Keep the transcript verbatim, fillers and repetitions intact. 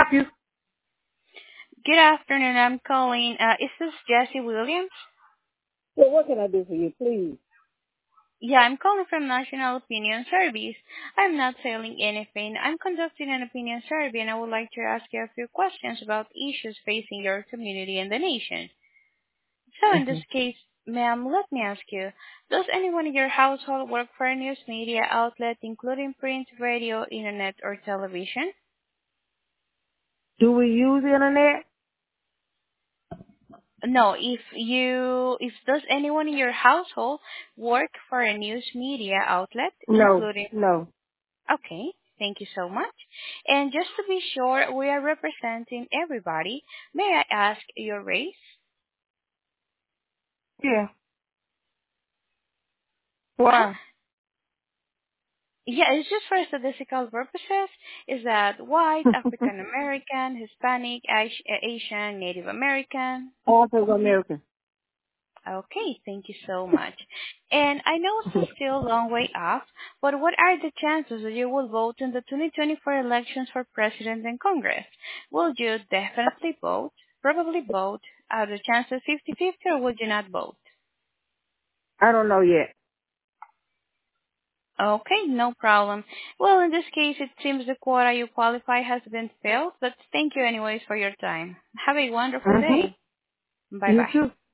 help you? Good afternoon. I'm calling. Uh, is this Jesse Williams? Yeah, what can I do for you, please? Yeah, I'm calling from National Opinion Service. I'm not selling anything. I'm conducting an opinion survey, and I would like to ask you a few questions about issues facing your community and the nation. So, in hmm this case, ma'am, let me ask you: does anyone in your household work for a news media outlet, including print, radio, internet, or television? Do we use internet? No, if you, if does anyone in your household work for a news media outlet, No, including, no. okay, thank you so much. And just to be sure we are representing everybody, may I ask your race? Yeah. Uh-huh. Why? Yeah, it's just for statistical purposes. Is that white, African American, Hispanic, Asi- Asian, Native American? African American. Okay, thank you so much. And I know it's still a long way off, but what are the chances that you will vote in the twenty twenty-four elections for President and Congress? Will you definitely vote, probably vote, are the chances fifty-fifty, or would you not vote? I don't know yet. Okay, no problem. Well, in this case, it seems the quota you qualify has been filled, but thank you anyways for your time. Have a wonderful Mm-hmm. day. You Bye-bye. too.